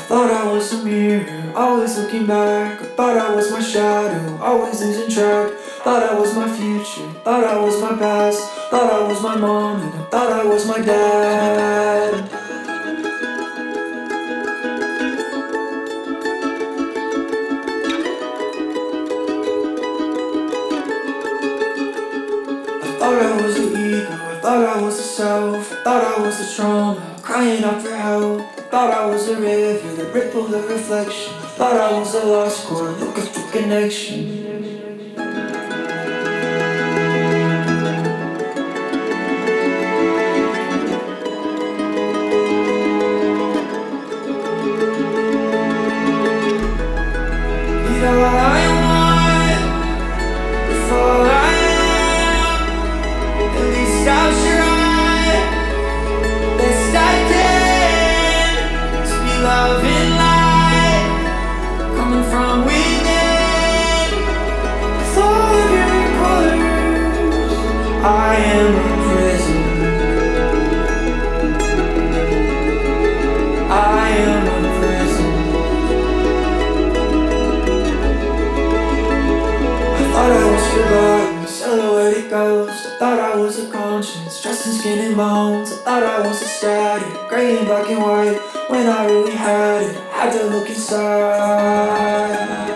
Thought I was a mirror, always looking back. I thought I was my shadow, always losing track. Thought I was my future, thought I was my past. Thought I was my mom and I thought I was my dad. I thought I was the ego, I thought I was the self. I thought I was the trauma, crying out for help. I thought I was the river, the ripple, the reflection. I thought I was a lost chord, looking for connection. You know what I want, with all I am. At least I'll try, best I can, to be love and light, coming from within. With all of your colors, I am a prison. I am a prison. I thought I was forgotten, silhouetted ghost. I thought I was a conscience, dressed in skin and bones. I thought I was a static, gray and black and white. When I really had it, I had to look inside.